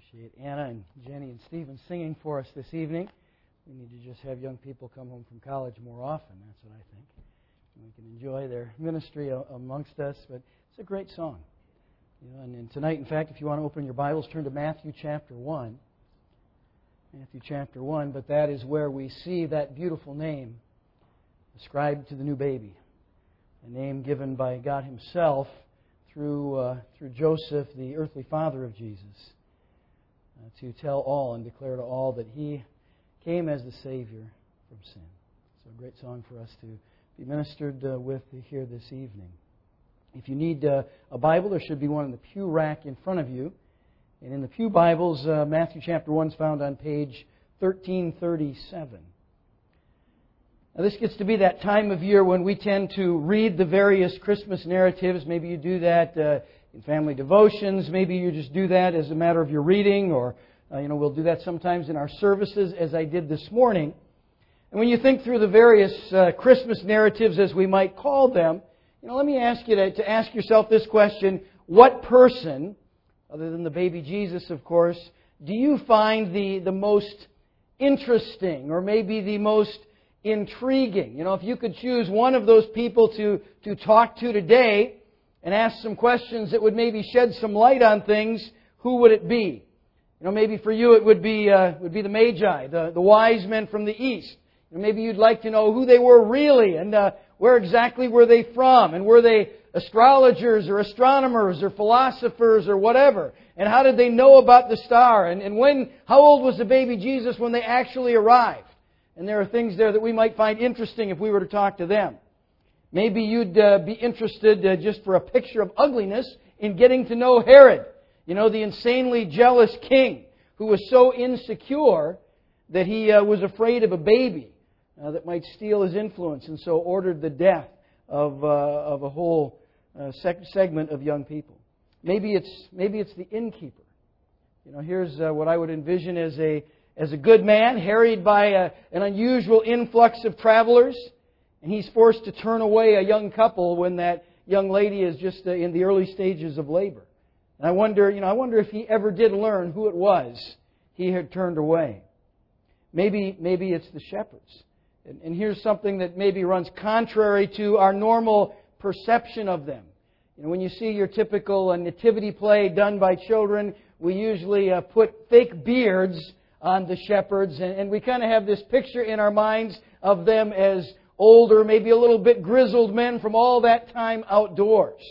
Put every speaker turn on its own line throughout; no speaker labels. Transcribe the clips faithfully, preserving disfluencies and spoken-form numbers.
Appreciate Anna and Jenny and Stephen singing for us this evening. We need to just have young people come home from college more often. That's what I think. And we can enjoy their ministry amongst us. But it's a great song. You know, and, and tonight, in fact, if you want to open your Bibles, turn to Matthew chapter one. Matthew chapter one. But that is where we see that beautiful name ascribed to the new baby. A name given by God Himself through uh, through Joseph, the earthly father of Jesus. Uh, to tell all and declare to all that He came as the Savior from sin. So a great song for us to be ministered uh, with here this evening. If you need uh, a Bible, there should be one in the pew rack in front of you. And in the pew Bibles, uh, Matthew chapter one is found on page thirteen thirty-seven. Now this gets to be that time of year when we tend to read the various Christmas narratives. Maybe you do that uh, in family devotions. Maybe you just do that as a matter of your reading, or uh, you know, we'll do that sometimes in our services, as I did this morning. And when you think through the various uh, Christmas narratives, as we might call them, you know, let me ask you to, to ask yourself this question: what person, other than the baby Jesus, of course, do you find the the most interesting, or maybe the most intriguing? You know, if you could choose one of those people to to talk to today and ask some questions that would maybe shed some light on things, who would it be? You know, maybe for you it would be uh, would be the Magi, the, the wise men from the East. You know, maybe you'd like to know who they were really, and uh, where exactly were they from, and were they astrologers or astronomers or philosophers or whatever, and how did they know about the star, and, and when, how old was the baby Jesus when they actually arrived? And there are things there that we might find interesting if we were to talk to them. Maybe you'd uh, be interested, uh, just for a picture of ugliness, in getting to know Herod. You know, the insanely jealous king who was so insecure that he uh, was afraid of a baby uh, that might steal his influence, and so ordered the death of uh, of a whole uh, seg- segment of young people. Maybe it's maybe it's the innkeeper. You know, here's uh, what I would envision as a as a good man harried by a, an unusual influx of travelers. And he's forced to turn away a young couple when that young lady is just in the early stages of labor. And I wonder, you know, I wonder if he ever did learn who it was he had turned away. Maybe, maybe it's the shepherds. And, and here's something that maybe runs contrary to our normal perception of them. You know, when you see your typical uh, nativity play done by children, we usually uh, put fake beards on the shepherds, and, and we kind of have this picture in our minds of them as older, maybe a little bit grizzled men from all that time outdoors.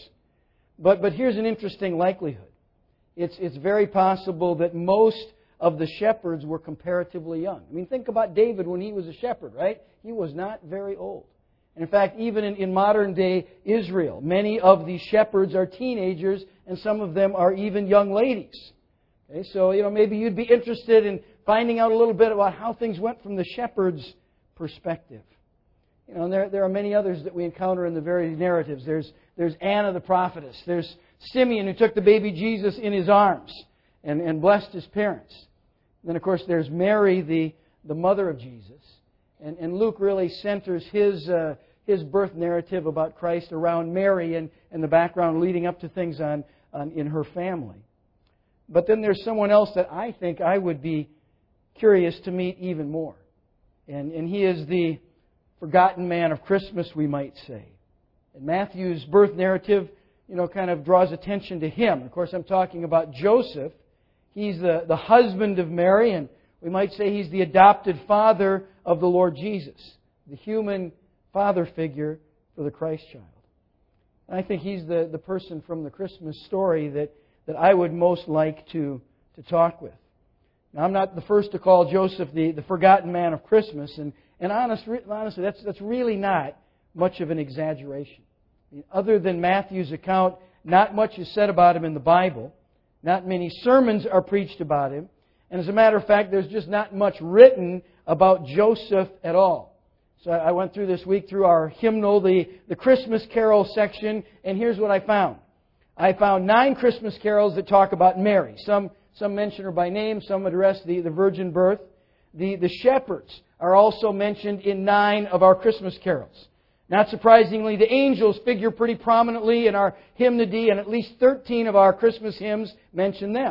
But but here's an interesting likelihood. It's it's very possible that most of the shepherds were comparatively young. I mean, think about David when he was a shepherd, right? He was not very old. And in fact, even in, in modern day Israel, many of the shepherds are teenagers, and some of them are even young ladies. Okay, so, you know, maybe you'd be interested in finding out a little bit about how things went from the shepherd's perspective. You know, and there, there are many others that we encounter in the various narratives. There's, there's Anna the prophetess. There's Simeon, who took the baby Jesus in his arms and, and blessed his parents. And then, of course, there's Mary, the, the mother of Jesus. And, and Luke really centers his, uh, his birth narrative about Christ around Mary and, and the background leading up to things on, on in her family. But then there's someone else that I think I would be curious to meet even more. And, and he is the forgotten man of Christmas, we might say. And Matthew's birth narrative, you know, kind of draws attention to him. Of course, I'm talking about Joseph. He's the, the husband of Mary, and we might say he's the adopted father of the Lord Jesus, the human father figure for the Christ child. And I think he's the, the person from the Christmas story that, that I would most like to, to talk with. Now, I'm not the first to call Joseph the, the forgotten man of Christmas, and And honest, honestly, that's, that's really not much of an exaggeration. I mean, other than Matthew's account, not much is said about him in the Bible. Not many sermons are preached about him. And as a matter of fact, there's just not much written about Joseph at all. So I went through this week through our hymnal, the, the Christmas carol section, and here's what I found. I found nine Christmas carols that talk about Mary. Some, some mention her by name, some address the, the virgin birth. The, the shepherds are also mentioned in nine of our Christmas carols. Not surprisingly, the angels figure pretty prominently in our hymnody, and at least thirteen of our Christmas hymns mention them.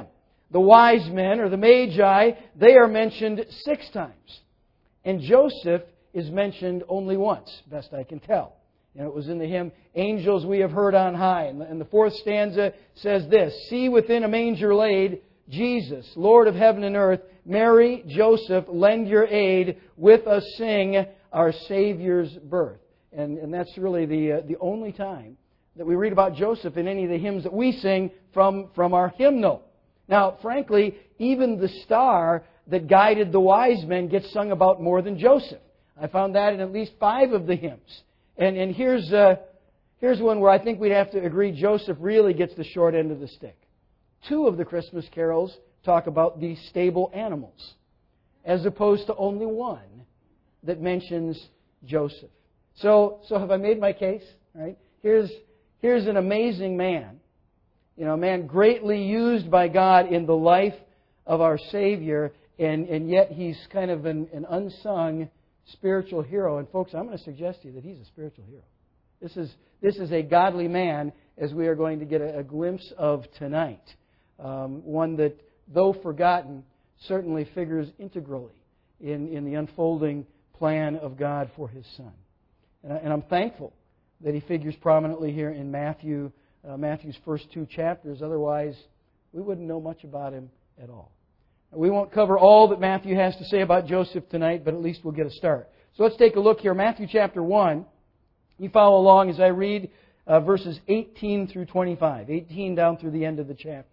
The wise men, or the Magi, they are mentioned six times. And Joseph is mentioned only once, best I can tell. And it was in the hymn, Angels We Have Heard on High. And the, and the fourth stanza says this, See within a manger laid, Jesus, Lord of heaven and earth, Mary, Joseph, lend your aid, with us sing our Savior's birth. And, and that's really the, uh, the only time that we read about Joseph in any of the hymns that we sing from, from our hymnal. Now, frankly, even the star that guided the wise men gets sung about more than Joseph. I found that in at least five of the hymns. And, and here's, uh, here's one where I think we'd have to agree Joseph really gets the short end of the stick. Two of the Christmas carols talk about these stable animals, as opposed to only one that mentions Joseph. So, so have I made my case? Right? Here's, here's an amazing man. You know, a man greatly used by God in the life of our Savior, and, and yet he's kind of an, an unsung spiritual hero. And folks, I'm going to suggest to you that he's a spiritual hero. This is, this is a godly man, as we are going to get a, a glimpse of tonight. Um, one that, though forgotten, certainly figures integrally in, in the unfolding plan of God for His Son. And, I, and I'm thankful that he figures prominently here in Matthew, uh, Matthew's first two chapters. Otherwise, we wouldn't know much about him at all. We won't cover all that Matthew has to say about Joseph tonight, but at least we'll get a start. So let's take a look here. Matthew chapter one. You follow along as I read uh, verses eighteen through twenty-five. eighteen down through the end of the chapter.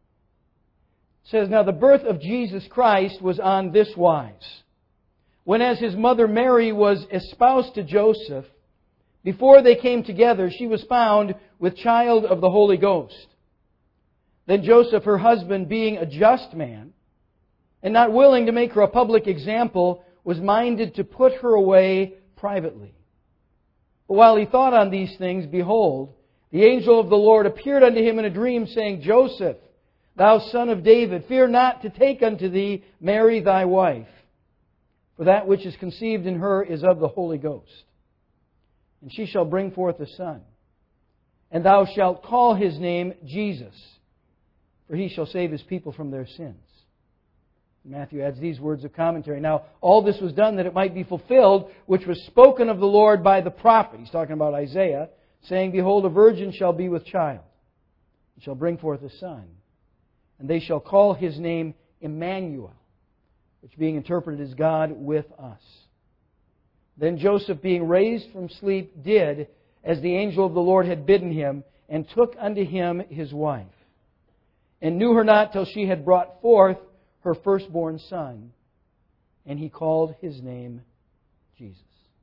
It says, Now the birth of Jesus Christ was on this wise. When as his mother Mary was espoused to Joseph, before they came together, she was found with child of the Holy Ghost. Then Joseph, her husband, being a just man, and not willing to make her a public example, was minded to put her away privately. But while he thought on these things, behold, the angel of the Lord appeared unto him in a dream, saying, Joseph, thou son of David, fear not to take unto thee Mary thy wife, for that which is conceived in her is of the Holy Ghost. And she shall bring forth a son, and thou shalt call his name Jesus, for he shall save his people from their sins. Matthew adds these words of commentary. Now, all this was done that it might be fulfilled, which was spoken of the Lord by the prophet. He's talking about Isaiah, saying, Behold, a virgin shall be with child, and shall bring forth a son, and they shall call his name Emmanuel, which being interpreted is God with us. Then Joseph, being raised from sleep, did as the angel of the Lord had bidden him, and took unto him his wife, and knew her not till she had brought forth her firstborn son, and he called his name Jesus.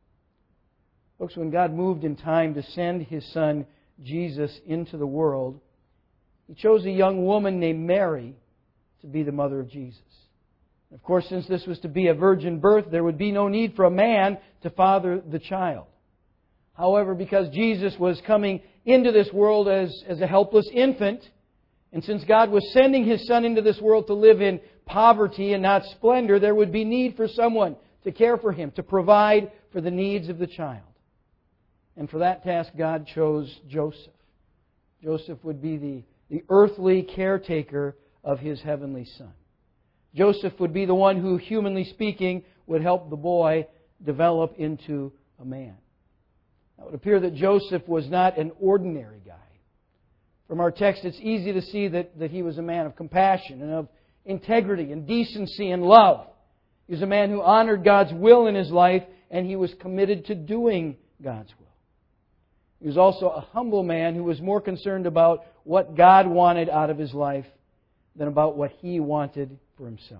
Folks, when God moved in time to send His Son Jesus into the world, He chose a young woman named Mary to be the mother of Jesus. Of course, since this was to be a virgin birth, there would be no need for a man to father the child. However, because Jesus was coming into this world as, as a helpless infant, and since God was sending His Son into this world to live in poverty and not splendor, there would be need for someone to care for Him, to provide for the needs of the child. And for that task, God chose Joseph. Joseph would be the, the earthly caretaker of His heavenly Son. Joseph would be the one who, humanly speaking, would help the boy develop into a man. It would appear that Joseph was not an ordinary guy. From our text, it's easy to see that, that he was a man of compassion and of integrity and decency and love. He was a man who honored God's will in his life, and he was committed to doing God's will. He was also a humble man who was more concerned about what God wanted out of his life than about what he wanted for himself.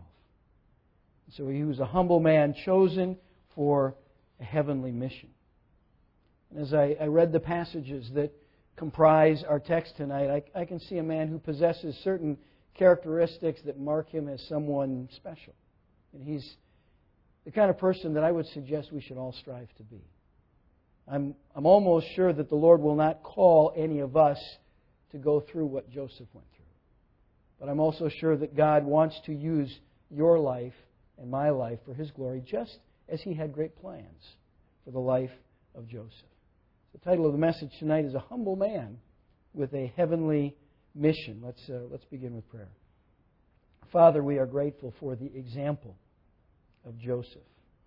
So he was a humble man chosen for a heavenly mission. And as I, I read the passages that comprise our text tonight, I, I can see a man who possesses certain characteristics that mark him as someone special. And he's the kind of person that I would suggest we should all strive to be. I'm, I'm almost sure that the Lord will not call any of us to go through what Joseph went through. But I'm also sure that God wants to use your life and my life for His glory, just as He had great plans for the life of Joseph. The title of the message tonight is A Humble Man with a Heavenly Mission. Let's, uh, let's begin with prayer. Father, we are grateful for the example of Joseph.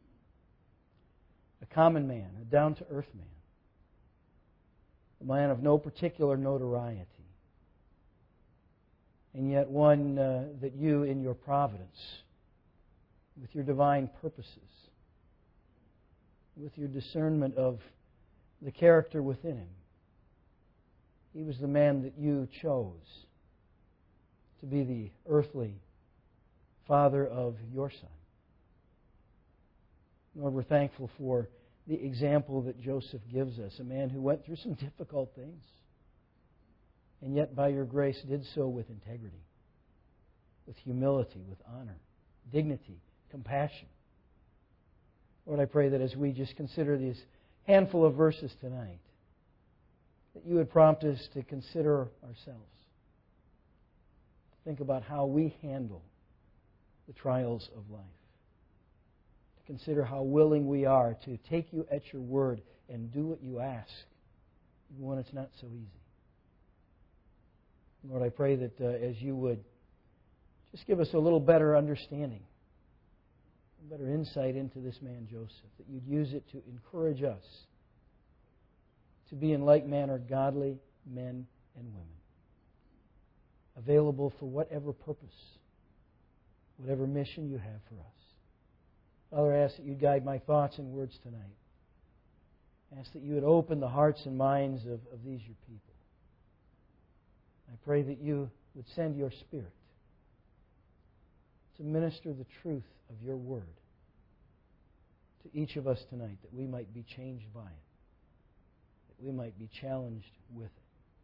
A common man, a down-to-earth man. A man of no particular notoriety. And yet one uh, that you, in your providence, with your divine purposes, with your discernment of the character within him, he was the man that you chose to be the earthly father of your Son. Lord, we're thankful for the example that Joseph gives us, a man who went through some difficult things, and yet by your grace did so with integrity, with humility, with honor, dignity, compassion. Lord, I pray that as we just consider these handful of verses tonight, that you would prompt us to consider ourselves. Think about how we handle the trials of life. To consider how willing we are to take you at your word and do what you ask, even when it's not so easy. Lord, I pray that uh, as you would just give us a little better understanding, a better insight into this man Joseph, that you'd use it to encourage us to be in like manner godly men and women, available for whatever purpose, whatever mission you have for us. Father, I ask that you'd guide my thoughts and words tonight. I ask that you would open the hearts and minds of, of these your people. I pray that you would send your Spirit to minister the truth of your word to each of us tonight, that we might be changed by it, that we might be challenged with it.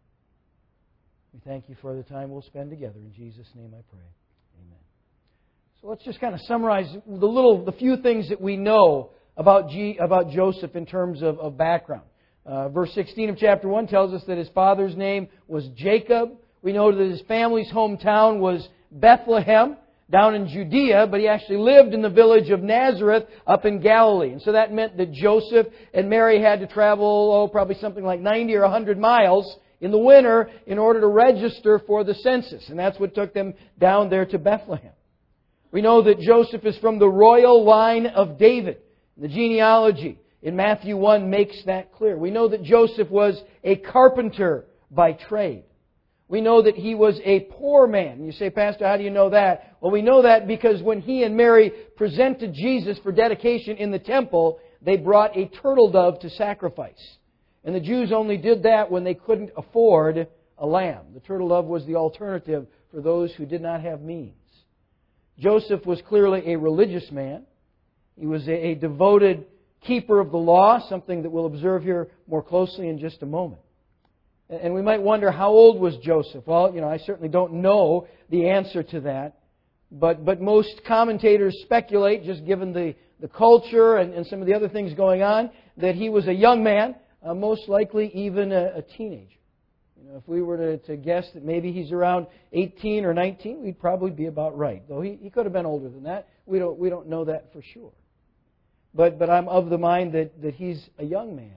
We thank you for the time we'll spend together. In Jesus' name I pray. Amen. So let's just kind of summarize the little, the few things that we know about G, about Joseph in terms of, of background. Uh, verse sixteen of chapter one tells us that his father's name was Jacob. We know that his family's hometown was Bethlehem, down in Judea, but he actually lived in the village of Nazareth up in Galilee. And so that meant that Joseph and Mary had to travel, oh, probably something like ninety or one hundred miles in the winter in order to register for the census. And that's what took them down there to Bethlehem. We know that Joseph is from the royal line of David. The genealogy in Matthew one makes that clear. We know that Joseph was a carpenter by trade. We know that he was a poor man. You say, Pastor, how do you know that? Well, we know that because when he and Mary presented Jesus for dedication in the temple, they brought a turtle dove to sacrifice. And the Jews only did that when they couldn't afford a lamb. The turtle dove was the alternative for those who did not have means. Joseph was clearly a religious man. He was a, a devoted keeper of the law, something that we'll observe here more closely in just a moment. And we might wonder, how old was Joseph? Well, you know, I certainly don't know the answer to that. But but most commentators speculate, just given the, the culture and, and some of the other things going on, that he was a young man, uh, most likely even a, a teenager. You know, if we were to, to guess that maybe he's around eighteen or nineteen, we'd probably be about right. Though he, he could have been older than that. We don't we don't know that for sure. But but I'm of the mind that, that he's a young man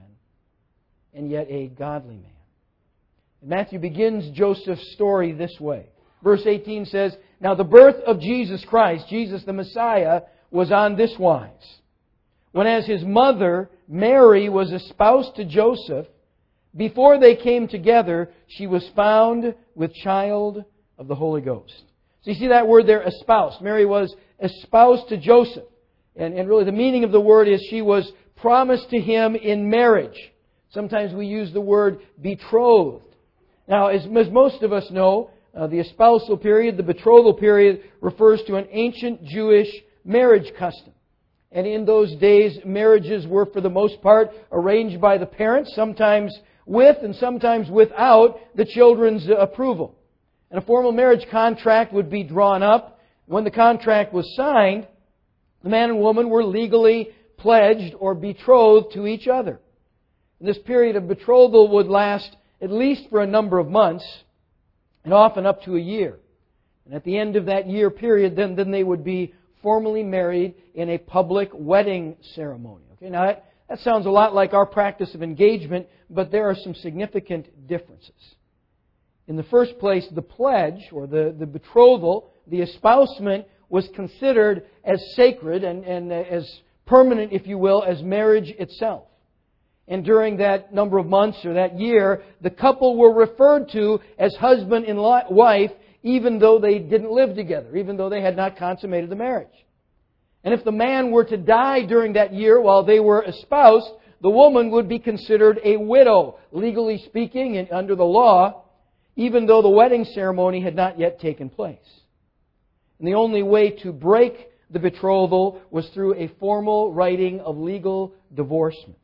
and yet a godly man. Matthew begins Joseph's story this way. Verse eighteen says, Now the birth of Jesus Christ, Jesus the Messiah, was on this wise. When as his mother, Mary, was espoused to Joseph, before they came together, she was found with child of the Holy Ghost. So you see that word there, espoused. Mary was espoused to Joseph. And, and really the meaning of the word is she was promised to him in marriage. Sometimes we use the word betrothed. Now, as, as most of us know, uh, the espousal period, the betrothal period, refers to an ancient Jewish marriage custom. And in those days, marriages were, for the most part, arranged by the parents, sometimes with and sometimes without the children's approval. And a formal marriage contract would be drawn up. When the contract was signed, the man and woman were legally pledged or betrothed to each other. And this period of betrothal would last at least for a number of months, and often up to a year. And at the end of that year period, then, then they would be formally married in a public wedding ceremony. Okay, now that, that sounds a lot like our practice of engagement, but there are some significant differences. In the first place, the pledge, or the, the betrothal, the espousement was considered as sacred and, and as permanent, if you will, as marriage itself. And during that number of months or that year, the couple were referred to as husband and wife, even though they didn't live together, even though they had not consummated the marriage. And if the man were to die during that year while they were espoused, the woman would be considered a widow, legally speaking, and under the law, even though the wedding ceremony had not yet taken place. And the only way to break the betrothal was through a formal writing of legal divorcement.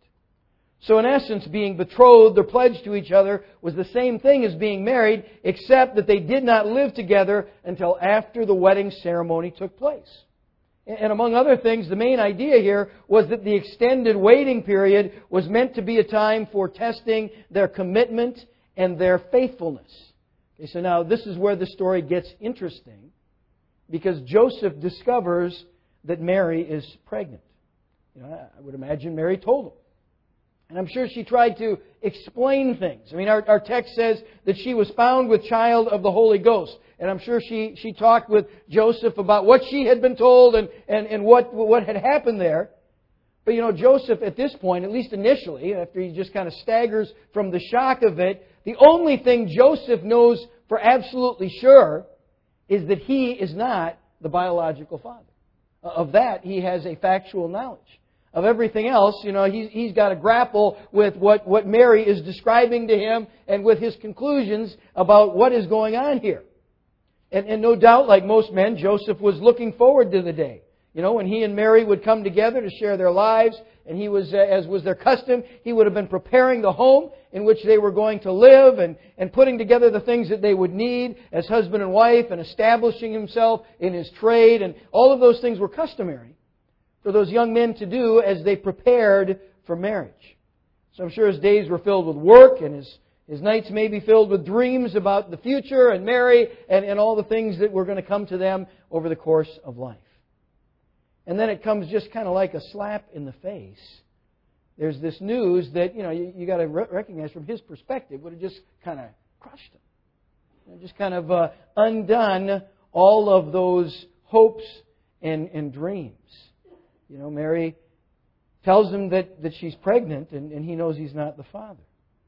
So in essence, being betrothed or pledged to each other was the same thing as being married, except that they did not live together until after the wedding ceremony took place. And among other things, the main idea here was that the extended waiting period was meant to be a time for testing their commitment and their faithfulness. Okay, so now this is where the story gets interesting, because Joseph discovers that Mary is pregnant. You know, I would imagine Mary told him. And I'm sure she tried to explain things. I mean, our, our text says that she was found with child of the Holy Ghost. And I'm sure she, she talked with Joseph about what she had been told and, and, and what, what had happened there. But, you know, Joseph at this point, at least initially, after he just kind of staggers from the shock of it, the only thing Joseph knows for absolutely sure is that he is not the biological father. Of that, he has a factual knowledge. Of everything else, you know, he's, he's got to grapple with what, what Mary is describing to him and with his conclusions about what is going on here. And, and no doubt, like most men, Joseph was looking forward to the day. You know, when he and Mary would come together to share their lives, and he was, as was their custom, he would have been preparing the home in which they were going to live and, and putting together the things that they would need as husband and wife and establishing himself in his trade. And all of those things were customary for those young men to do as they prepared for marriage. So I'm sure his days were filled with work, and his, his nights may be filled with dreams about the future and Mary and, and all the things that were going to come to them over the course of life. And then it comes just kind of like a slap in the face. There's this news that, you know, you, you got to re- recognize from his perspective would have just kind of crushed him. You know, just kind of uh, undone all of those hopes and, and dreams. You know, Mary tells him that, that she's pregnant, and, and he knows he's not the father.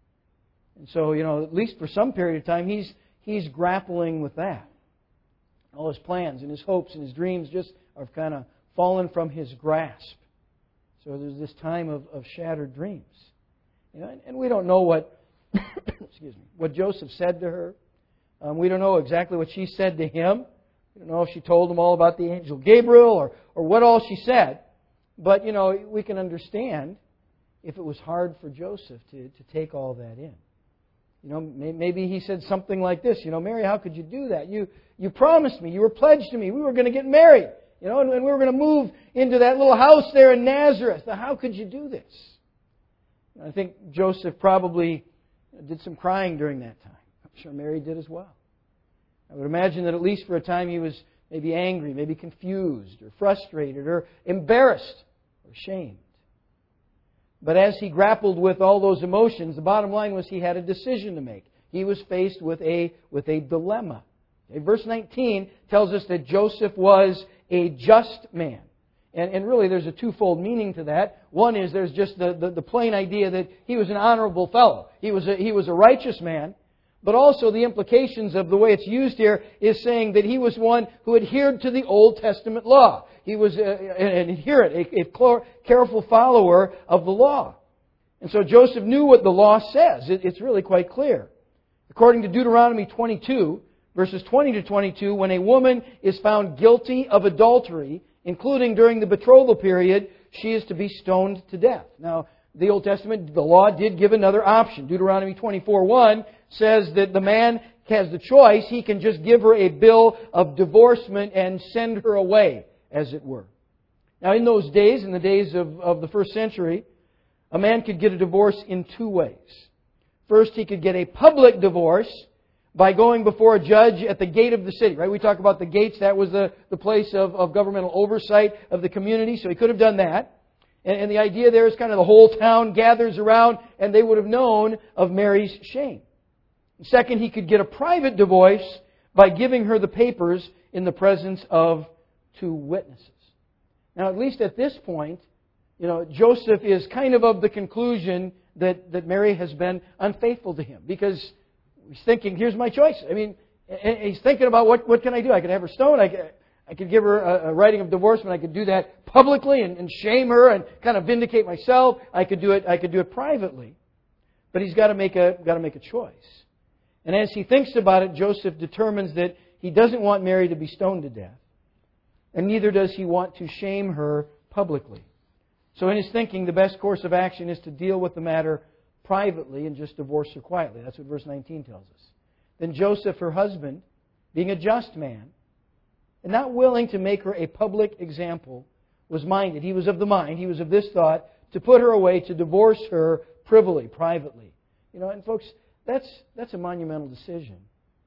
And so, you know, at least for some period of time, he's he's grappling with that. All his plans and his hopes and his dreams just have kind of fallen from his grasp. So there's this time of, of shattered dreams. You know, and, and we don't know what excuse me, what Joseph said to her. Um, we don't know exactly what she said to him. We don't know if she told him all about the angel Gabriel or, or what all she said. But, you know, we can understand if it was hard for Joseph to, to take all that in. You know, maybe he said something like this, you know, Mary, how could you do that? You you promised me, you were pledged to me, we were going to get married, you know, and, and we were going to move into that little house there in Nazareth. Now, how could you do this? I think Joseph probably did some crying during that time. I'm sure Mary did as well. I would imagine that at least for a time he was maybe angry, maybe confused, or frustrated, or embarrassed, or ashamed. But as he grappled with all those emotions, the bottom line was he had a decision to make. He was faced with a, with a dilemma. Okay, verse nineteen tells us that Joseph was a just man. And, and really there's a twofold meaning to that. One is there's just the, the, the plain idea that he was an honorable fellow. He was a, he was a righteous man. But also the implications of the way it's used here is saying that he was one who adhered to the Old Testament law. He was an adherent, a, a careful follower of the law. And so Joseph knew what the law says. It, it's really quite clear. According to Deuteronomy twenty-two, verses twenty to twenty-two, when a woman is found guilty of adultery, including during the betrothal period, she is to be stoned to death. Now, the Old Testament, the law did give another option. Deuteronomy twenty-four one says that the man has the choice. He can just give her a bill of divorcement and send her away, as it were. Now, in those days, in the days of, of the first century, a man could get a divorce in two ways. First, he could get a public divorce by going before a judge at the gate of the city. Right? We talk about the gates. That was the, the place of, of governmental oversight of the community. So he could have done that. And, and the idea there is kind of the whole town gathers around and they would have known of Mary's shame. Second, he could get a private divorce by giving her the papers in the presence of two witnesses. Now, at least at this point, you know, Joseph is kind of of the conclusion that, that Mary has been unfaithful to him, because he's thinking, here's my choice. I mean, he's thinking about what, what can I do? I could have her stoned. I could, I could give her a, a writing of divorcement. I could do that publicly and, and shame her and kind of vindicate myself. I could do it. I could do it privately. But he's got to make a got to make a choice. And as he thinks about it, Joseph determines that he doesn't want Mary to be stoned to death, and neither does he want to shame her publicly. So in his thinking, the best course of action is to deal with the matter privately and just divorce her quietly. That's what verse nineteen tells us. Then Joseph, her husband, being a just man, and not willing to make her a public example, was minded. He was of the mind, he was of this thought, to put her away, to divorce her privily, privately. You know, and folks, that's that's a monumental decision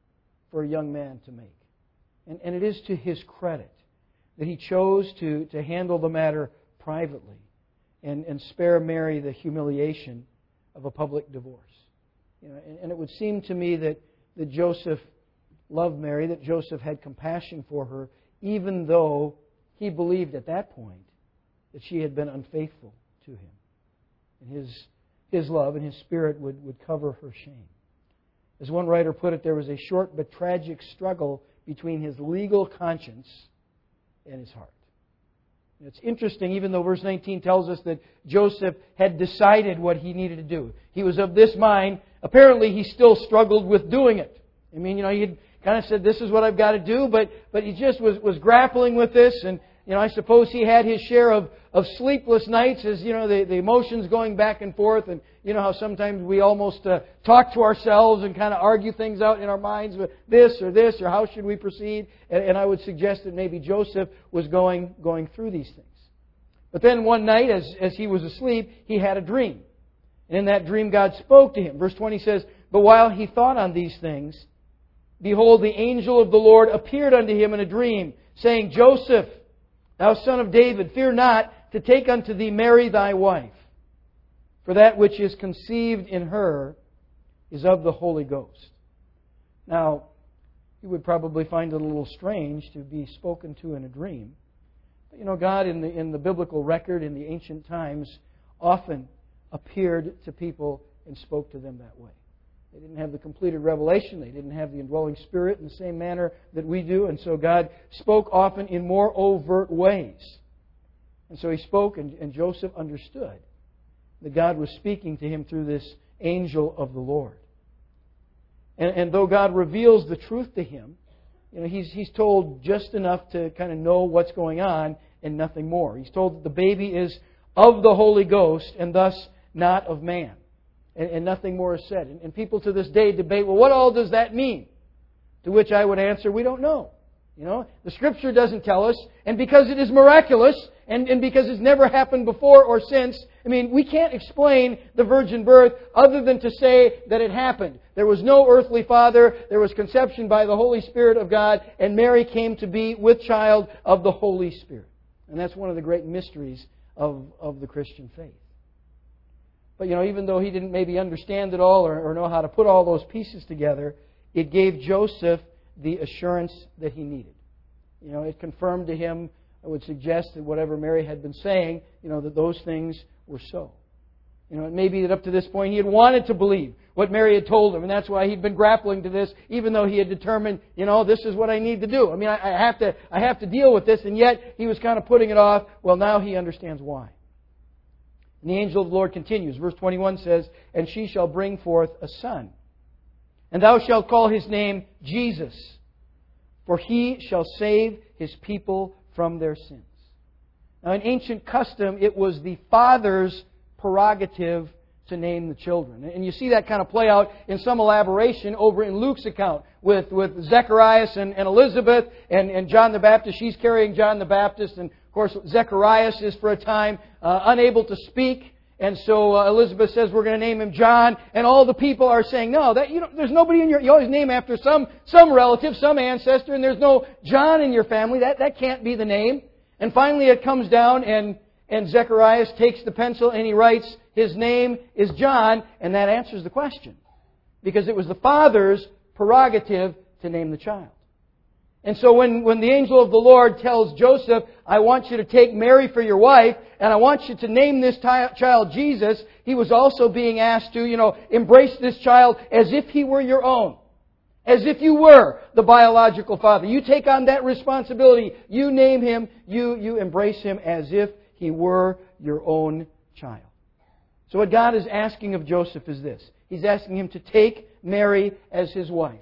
for a young man to make. And, and it is to his credit that he chose to, to handle the matter privately and, and spare Mary the humiliation of a public divorce. You know, and, and it would seem to me that, that Joseph loved Mary, that Joseph had compassion for her, even though he believed at that point that she had been unfaithful to him. And his, his love and his spirit would, would cover her shame. As one writer put it, there was a short but tragic struggle between his legal conscience and his heart. And it's interesting, even though verse nineteen tells us that Joseph had decided what he needed to do. He was of this mind. Apparently, he still struggled with doing it. I mean, you know, he had kind of said, this is what I've got to do, but, but he just was, was grappling with this. And, you know, I suppose he had his share of, of sleepless nights as, you know, the, the emotions going back and forth. And you know how sometimes we almost uh, talk to ourselves and kind of argue things out in our minds with this or this or how should we proceed. And, and I would suggest that maybe Joseph was going, going through these things. But then one night, as, as he was asleep, he had a dream. And in that dream, God spoke to him. Verse twenty says, "But while he thought on these things, behold, the angel of the Lord appeared unto him in a dream, saying, Joseph, thou son of David, fear not to take unto thee Mary thy wife, for that which is conceived in her is of the Holy Ghost." Now, you would probably find it a little strange to be spoken to in a dream. But you know, God in the, in the biblical record, in the ancient times, often appeared to people and spoke to them that way. They didn't have the completed revelation. They didn't have the indwelling Spirit in the same manner that we do. And so God spoke often in more overt ways. And so He spoke, and, and Joseph understood that God was speaking to him through this angel of the Lord. And, and though God reveals the truth to him, you know, he's, he's told just enough to kind of know what's going on and nothing more. He's told that the baby is of the Holy Ghost and thus not of man. And, and nothing more is said. And, and people to this day debate, well, what all does that mean? To which I would answer, we don't know. You know, the Scripture doesn't tell us. And because it is miraculous, and, and because it's never happened before or since, I mean, we can't explain the virgin birth other than to say that it happened. There was no earthly father. There was conception by the Holy Spirit of God. And Mary came to be with child of the Holy Spirit. And that's one of the great mysteries of, of the Christian faith. But, you know, even though he didn't maybe understand it all or, or know how to put all those pieces together, it gave Joseph the assurance that he needed. You know, it confirmed to him, I would suggest, that whatever Mary had been saying, you know, that those things were so. You know, it may be that up to this point he had wanted to believe what Mary had told him, and that's why he'd been grappling to this, even though he had determined, you know, this is what I need to do. I mean, I, I have to, I have to deal with this, and yet he was kind of putting it off. Well, now he understands why. And the angel of the Lord continues. Verse twenty-one says, "And she shall bring forth a son, and thou shalt call his name Jesus, for he shall save his people from their sins." Now, in ancient custom, it was the father's prerogative to name the children. And you see that kind of play out in some elaboration over in Luke's account with, with Zacharias and, and Elizabeth and, and John the Baptist. She's carrying John the Baptist. And, of course, Zacharias is for a time uh, unable to speak. And so uh, Elizabeth says, we're going to name him John. And all the people are saying, no, that you know, there's nobody in your... You always name after some, some relative, some ancestor, and there's no John in your family. That, that can't be the name. And finally it comes down, and, and Zacharias takes the pencil and he writes, his name is John, and that answers the question. Because it was the father's prerogative to name the child. And so when, when the angel of the Lord tells Joseph, I want you to take Mary for your wife, and I want you to name this ti- child Jesus, he was also being asked to, you know, embrace this child as if he were your own. As if you were the biological father. You take on that responsibility. You name him. You, you embrace him as if he were your own child. So what God is asking of Joseph is this. He's asking him to take Mary as his wife.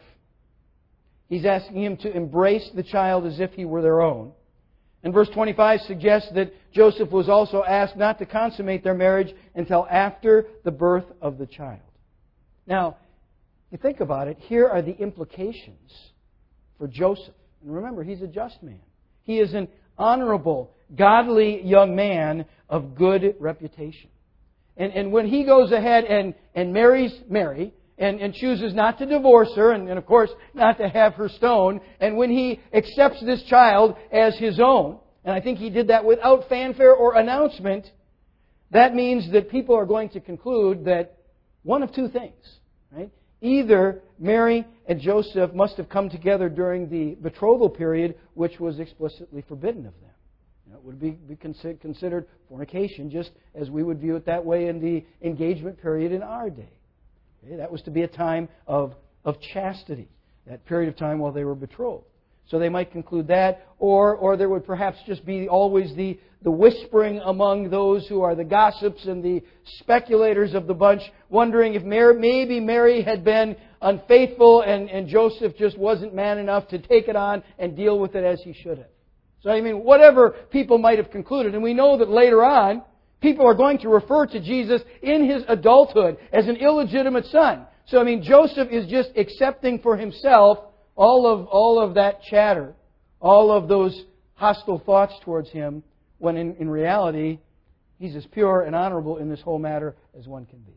He's asking him to embrace the child as if he were their own. And verse twenty-five suggests that Joseph was also asked not to consummate their marriage until after the birth of the child. Now, you think about it, here are the implications for Joseph. And remember, he's a just man. He is an honorable, godly young man of good reputation. And, and when he goes ahead and, and marries Mary, and, and chooses not to divorce her, and, and of course not to have her stoned, and when he accepts this child as his own, and I think he did that without fanfare or announcement, that means that people are going to conclude that one of two things, right? Either Mary and Joseph must have come together during the betrothal period, which was explicitly forbidden of them. You know, it would be, be considered fornication, just as we would view it that way in the engagement period in our day. Okay, that was to be a time of, of chastity, that period of time while they were betrothed. So they might conclude that, or or there would perhaps just be always the, the whispering among those who are the gossips and the speculators of the bunch, wondering if Mary, maybe Mary had been unfaithful and, and Joseph just wasn't man enough to take it on and deal with it as he should have. So I mean, whatever people might have concluded, and we know that later on, people are going to refer to Jesus in his adulthood as an illegitimate son. So I mean, Joseph is just accepting for himself all of all of that chatter, all of those hostile thoughts towards him, when in, in reality, he's as pure and honorable in this whole matter as one can be.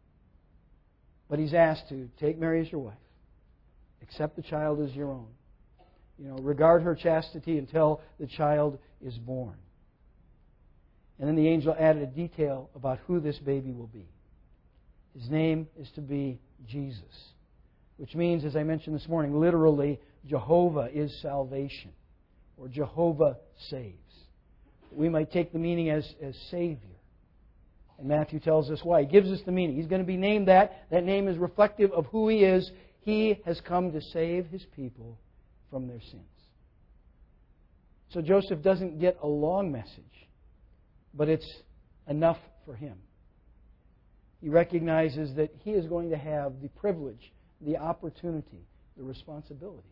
But he's asked to take Mary as your wife, accept the child as your own, you know, regard her chastity until the child is born. And then the angel added a detail about who this baby will be. His name is to be Jesus, which means, as I mentioned this morning, literally, Jehovah is salvation, or Jehovah saves. We might take the meaning as, as Savior. And Matthew tells us why. He gives us the meaning. He's going to be named that. That name is reflective of who He is. He has come to save His people from their sins. So Joseph doesn't get a long message, but it's enough for him. He recognizes that he is going to have the privilege, the opportunity, the responsibility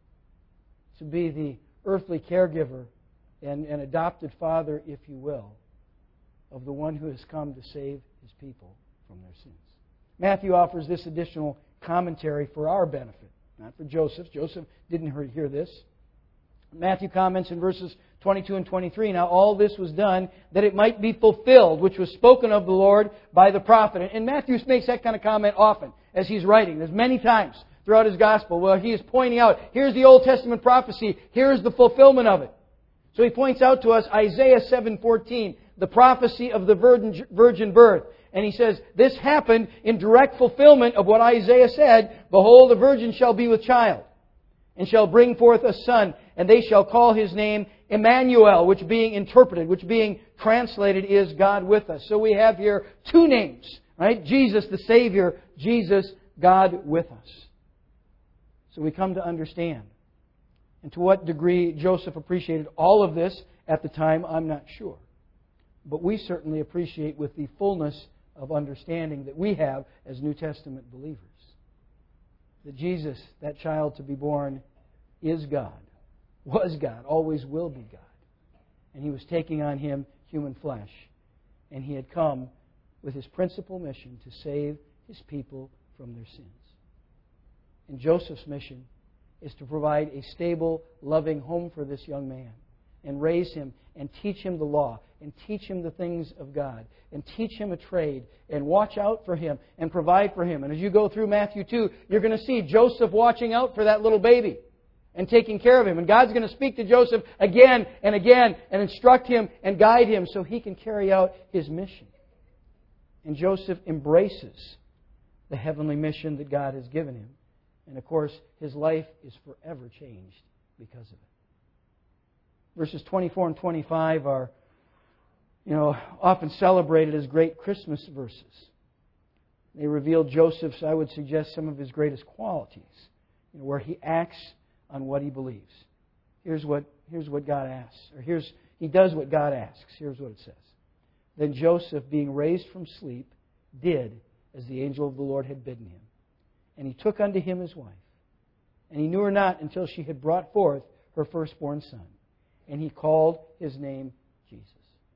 to be the earthly caregiver and, and adopted father, if you will, of the one who has come to save His people from their sins. Matthew offers this additional commentary for our benefit, not for Joseph's. Joseph didn't hear this. Matthew comments in verses twenty-two and twenty-three, now all this was done that it might be fulfilled, which was spoken of the Lord by the prophet. And Matthew makes that kind of comment often as he's writing. There's many times throughout his gospel where he is pointing out, here's the Old Testament prophecy, here's the fulfillment of it. So he points out to us Isaiah seven fourteen, the prophecy of the virgin, virgin birth. And he says, this happened in direct fulfillment of what Isaiah said, behold, a virgin shall be with child, and shall bring forth a son, and they shall call His name Emmanuel, which being interpreted, which being translated is God with us. So we have here two names, right? Jesus the Savior, Jesus, God with us. So we come to understand. And to what degree Joseph appreciated all of this at the time, I'm not sure. But we certainly appreciate with the fullness of understanding that we have as New Testament believers. That Jesus, that child to be born, is God, was God, always will be God. And He was taking on Him human flesh. And He had come with His principal mission to save His people from their sins. And Joseph's mission is to provide a stable, loving home for this young man, and raise him and teach him the law, and teach him the things of God, and teach him a trade, and watch out for him, and provide for him. And as you go through Matthew two, you're going to see Joseph watching out for that little baby and taking care of him. And God's going to speak to Joseph again and again and instruct him and guide him so he can carry out his mission. And Joseph embraces the heavenly mission that God has given him. And of course, his life is forever changed because of it. Verses twenty-four and twenty-five are, you know, often celebrated as great Christmas verses. They reveal Joseph's, I would suggest, some of his greatest qualities, you know, where he acts on what he believes. Here's what here's what God asks, or here's he does what God asks. Here's what it says. Then Joseph, being raised from sleep, did as the angel of the Lord had bidden him. And he took unto him his wife. And he knew her not until she had brought forth her firstborn son. And he called his name Jesus.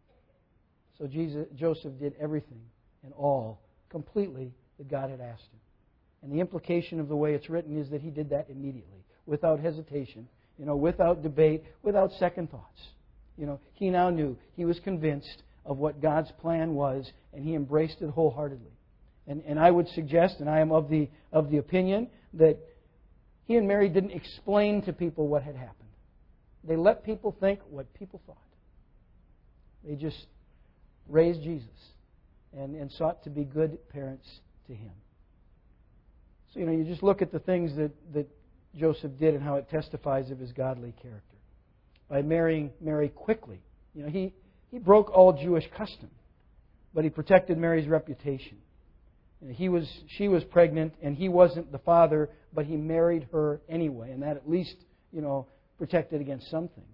So Jesus, Joseph did everything and all completely that God had asked him. And the implication of the way it's written is that he did that immediately, without hesitation, you know, without debate, without second thoughts. You know, he now knew, he was convinced of what God's plan was, and he embraced it wholeheartedly. And, and I would suggest, and I am of the of the opinion, that he and Mary didn't explain to people what had happened. They let people think what people thought. They just raised Jesus and, and sought to be good parents to him. So, you know, you just look at the things that, that Joseph did and how it testifies of his godly character. By marrying Mary quickly. You know, he, he broke all Jewish custom, but he protected Mary's reputation. You know, he was, she was pregnant, and he wasn't the father, but he married her anyway, and that at least, you know, protected against some things.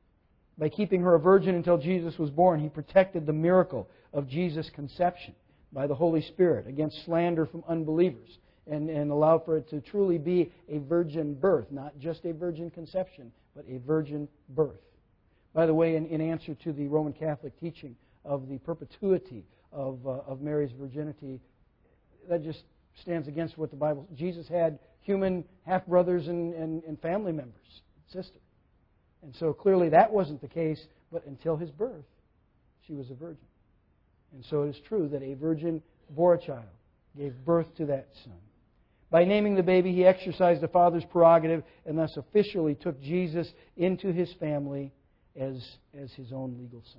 By keeping her a virgin until Jesus was born, he protected the miracle of Jesus' conception by the Holy Spirit against slander from unbelievers, and, and allowed for it to truly be a virgin birth, not just a virgin conception, but a virgin birth. By the way, in, in answer to the Roman Catholic teaching of the perpetuity of, uh, of Mary's virginity, that just stands against what the Bible... Jesus had human half-brothers and, and, and family members, sister. And so clearly that wasn't the case, but until his birth, she was a virgin. And so it is true that a virgin bore a child, gave birth to that son. By naming the baby, he exercised the father's prerogative and thus officially took Jesus into his family as, as his own legal son.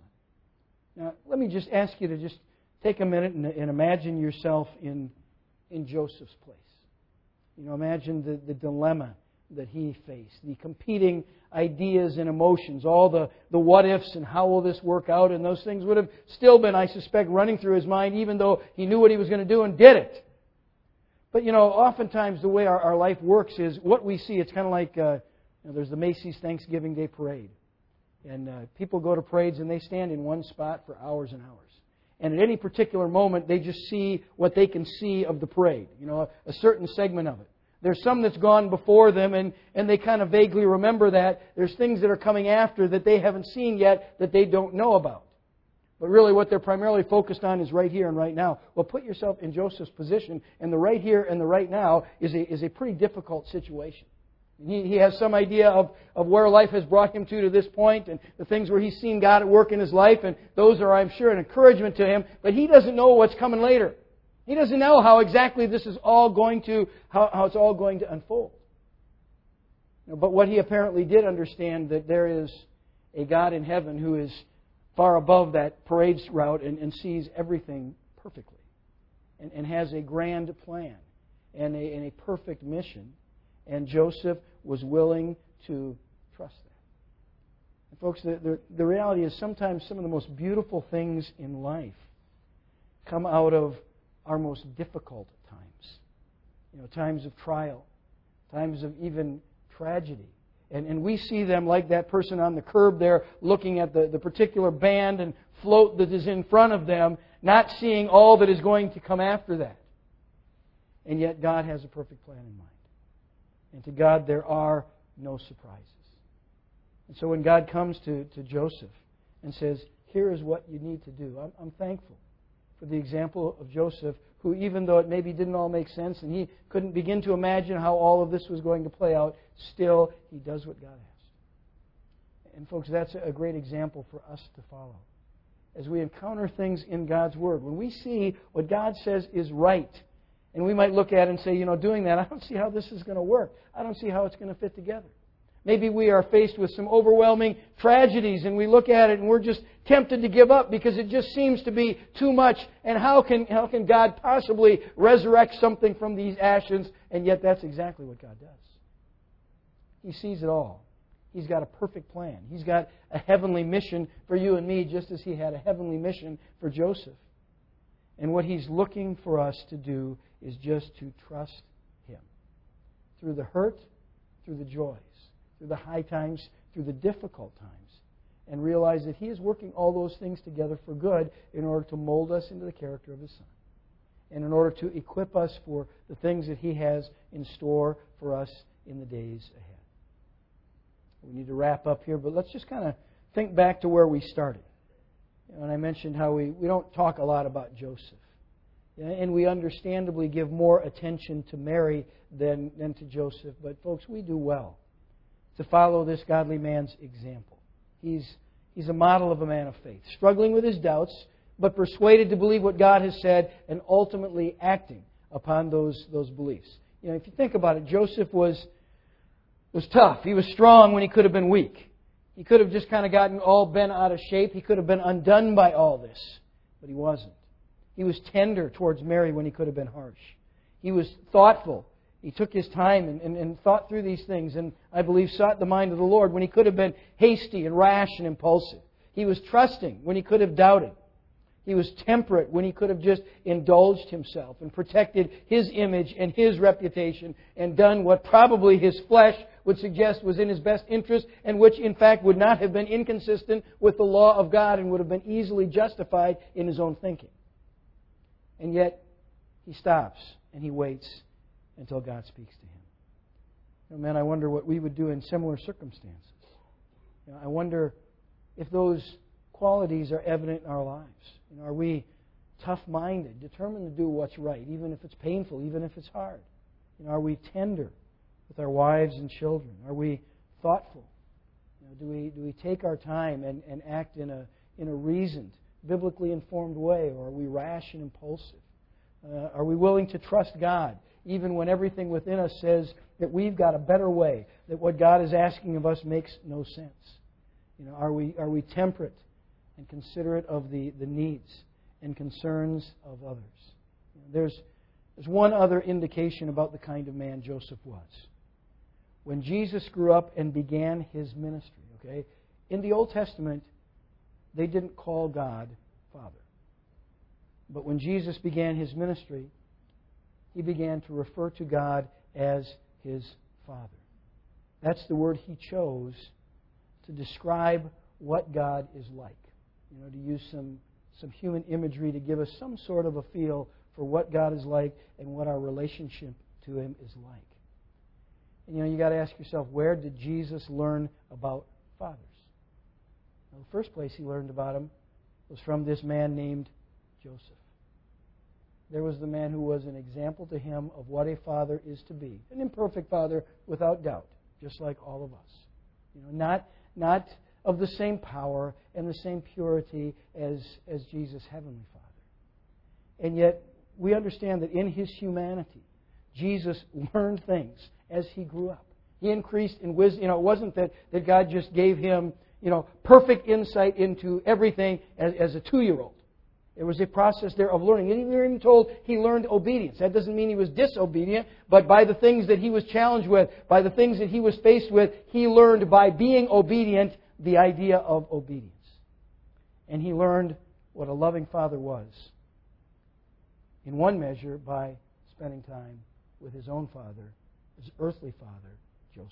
Now, let me just ask you to just take a minute and, and imagine yourself in, in Joseph's place. You know, imagine the, the dilemma that he faced, the competing ideas and emotions, all the, the what-ifs and how will this work out, and those things would have still been, I suspect, running through his mind, even though he knew what he was going to do and did it. But, you know, oftentimes the way our, our life works is what we see, it's kind of like, uh, you know, there's the Macy's Thanksgiving Day Parade. And uh, people go to parades and they stand in one spot for hours and hours. And at any particular moment, they just see what they can see of the parade, you know, a, a certain segment of it. There's some that's gone before them, and, and they kind of vaguely remember that. There's things that are coming after that they haven't seen yet that they don't know about. But really what they're primarily focused on is right here and right now. Well, put yourself in Joseph's position, and the right here and the right now is a, is a pretty difficult situation. He, he has some idea of, of where life has brought him to to this point, and the things where he's seen God at work in his life, and those are, I'm sure, an encouragement to him, but he doesn't know what's coming later. He doesn't know how exactly this is all going to, how, how it's all going to unfold. But what he apparently did understand, that there is a God in heaven who is far above that parade route and, and sees everything perfectly, and, and has a grand plan and a, and a perfect mission. And Joseph was willing to trust that. And folks, the, the, the reality is sometimes some of the most beautiful things in life come out of our most difficult times. You know, times of trial, times of even tragedy. And, and we see them like that person on the curb there looking at the, the particular band and float that is in front of them, not seeing all that is going to come after that. And yet God has a perfect plan in mind. And to God there are no surprises. And so when God comes to, to Joseph and says, here is what you need to do, I'm, I'm thankful for the example of Joseph, who, even though it maybe didn't all make sense and he couldn't begin to imagine how all of this was going to play out, still he does what God asked. And folks, that's a great example for us to follow. As we encounter things in God's Word, when we see what God says is right, and we might look at it and say, you know, doing that, I don't see how this is going to work. I don't see how it's going to fit together. Maybe we are faced with some overwhelming tragedies and we look at it and we're just tempted to give up because it just seems to be too much. And how can, how can God possibly resurrect something from these ashes? And yet that's exactly what God does. He sees it all. He's got a perfect plan. He's got a heavenly mission for you and me, just as He had a heavenly mission for Joseph. And what He's looking for us to do is just to trust Him. Through the hurt, through the joys, through the high times, through the difficult times. And realize that He is working all those things together for good in order to mold us into the character of His Son. And in order to equip us for the things that He has in store for us in the days ahead. We need to wrap up here, but let's just kind of think back to where we started. You know, and I mentioned how we, we don't talk a lot about Joseph. Yeah, and we understandably give more attention to Mary than, than to Joseph. But folks, we do well to follow this godly man's example. He's, he's a model of a man of faith, struggling with his doubts, but persuaded to believe what God has said and ultimately acting upon those, those beliefs. You know, if you think about it, Joseph was... was tough. He was strong when he could have been weak. He could have just kind of gotten all bent out of shape. He could have been undone by all this. But he wasn't. He was tender towards Mary when he could have been harsh. He was thoughtful. He took his time and, and, and thought through these things and, I believe, sought the mind of the Lord when he could have been hasty and rash and impulsive. He was trusting when he could have doubted. He was temperate when he could have just indulged himself and protected his image and his reputation and done what probably his flesh would suggest was in his best interest and which, in fact, would not have been inconsistent with the law of God and would have been easily justified in his own thinking. And yet, he stops and he waits until God speaks to him. You know, man, I wonder what we would do in similar circumstances. You know, I wonder if those qualities are evident in our lives. You know, are we tough-minded, determined to do what's right, even if it's painful, even if it's hard? You know, are we tender with our wives and children? Are we thoughtful? You know, do we do we take our time and, and act in a in a reasoned, biblically informed way, or are we rash and impulsive? Uh, are we willing to trust God, even when everything within us says that we've got a better way, that what God is asking of us makes no sense? You know, are we are we temperate and considerate of the, the needs and concerns of others? You know, there's there's one other indication about the kind of man Joseph was. When Jesus grew up and began his ministry, okay, in the Old Testament, they didn't call God Father. But when Jesus began his ministry, he began to refer to God as his Father. That's the word he chose to describe what God is like. You know, to use some, some human imagery to give us some sort of a feel for what God is like and what our relationship to Him is like. And, you know, you got to ask yourself, where did Jesus learn about fathers? Well, the first place he learned about him was from this man named Joseph. There was the man who was an example to him of what a father is to be. An imperfect father, without doubt, just like all of us. You know, not not of the same power and the same purity as, as Jesus' heavenly Father. And yet, we understand that in His humanity, Jesus learned things as He grew up. He increased in wisdom. You know, it wasn't that, that God just gave Him, you know, perfect insight into everything as, as a two-year-old. There was a process there of learning. And we were even told he learned obedience. That doesn't mean he was disobedient, but by the things that he was challenged with, by the things that he was faced with, he learned by being obedient the idea of obedience. And he learned what a loving father was, in one measure, by spending time with his own father, his earthly father, Joseph.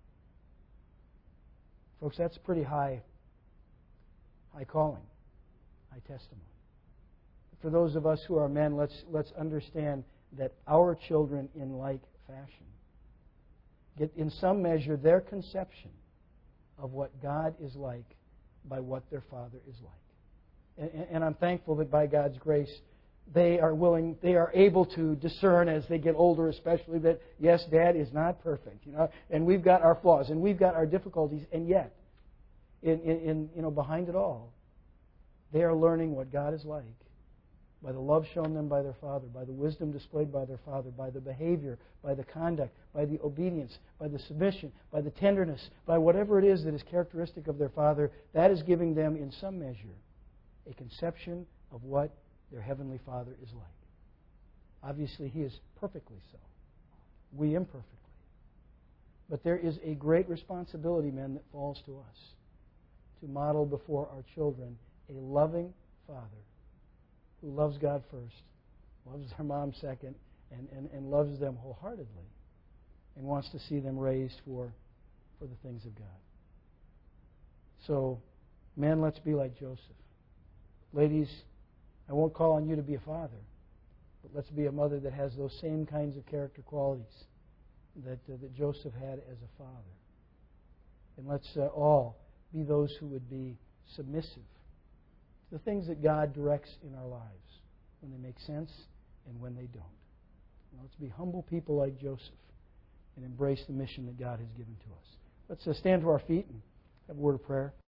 Folks, that's a pretty high, high calling, high testimony. For those of us who are men, let's let's understand that our children, in like fashion, get in some measure their conception of what God is like by what their father is like. And, and I'm thankful that by God's grace, they are willing, they are able to discern as they get older, especially, that yes, Dad is not perfect, you know, and we've got our flaws and we've got our difficulties, and yet, in, in, in you know, behind it all, they are learning what God is like by the love shown them by their father, by the wisdom displayed by their father, by the behavior, by the conduct, by the obedience, by the submission, by the tenderness, by whatever it is that is characteristic of their father. That is giving them, in some measure, a conception of what their heavenly Father is like. Obviously, He is perfectly so. We imperfectly. But there is a great responsibility, men, that falls to us to model before our children a loving father who loves God first, loves their mom second, and, and, and loves them wholeheartedly and wants to see them raised for, for the things of God. So, men, let's be like Joseph. Ladies, I won't call on you to be a father, but let's be a mother that has those same kinds of character qualities that, uh, that Joseph had as a father. And let's uh, all be those who would be submissive to the things that God directs in our lives when they make sense and when they don't. And let's be humble people like Joseph and embrace the mission that God has given to us. Let's uh, stand to our feet and have a word of prayer.